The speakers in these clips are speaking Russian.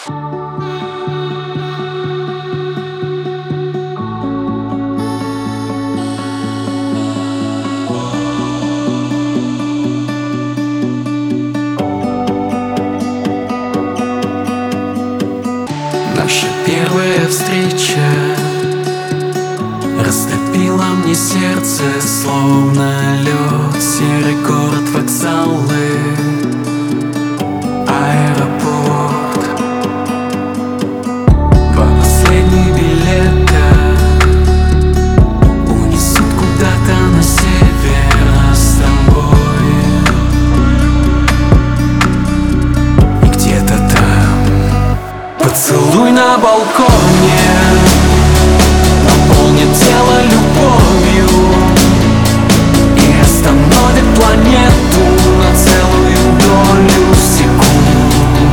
Наша первая встреча растопила мне сердце, словно лед. Серый город, вокзалы, аэропорт. Два последних билета унесут куда-то на север нас с тобой. И где-то там поцелуй на балконе наполнит тело любовью и остановит планету на целую долю секунд.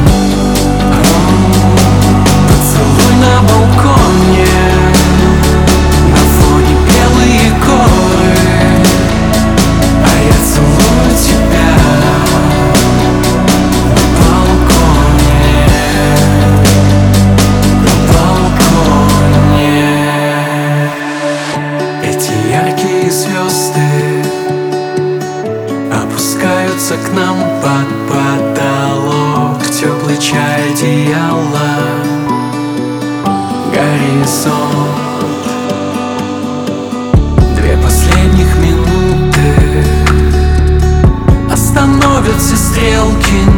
Поцелуй на балконе, на фоне белые горы, а я целую тебя на балконе, на балконе. Эти яркие звезды опускаются к нам под потолок. Теплый чай, одеяло, горизонт. Две последних минуты остановят все стрелки